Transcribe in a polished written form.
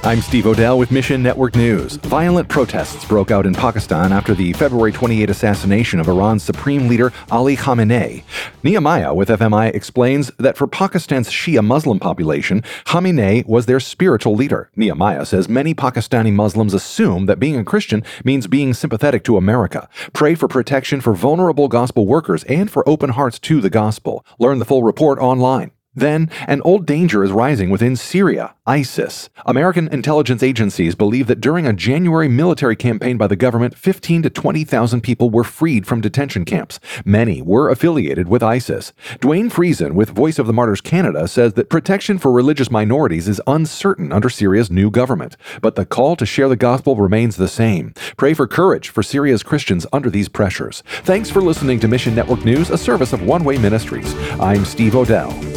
I'm Steve Odell with Mission Network News. Violent protests broke out in Pakistan after the February 28 assassination of Iran's supreme leader Ali Khamenei. Nehemiah with FMI explains that for Pakistan's Shia Muslim population, Khamenei was their spiritual leader. Nehemiah says many Pakistani Muslims assume that being a Christian means being sympathetic to America. Pray for protection for vulnerable gospel workers and for open hearts to the gospel. Learn the full report online. Then, an old danger is rising within Syria, ISIS. American intelligence agencies believe that during a January military campaign by the government, 15 to 20,000 people were freed from detention camps. Many were affiliated with ISIS. Dwayne Friesen with Voice of the Martyrs Canada says that protection for religious minorities is uncertain under Syria's new government. But the call to share the gospel remains the same. Pray for courage for Syria's Christians under these pressures. Thanks for listening to Mission Network News, a service of One Way Ministries. I'm Steve Odell.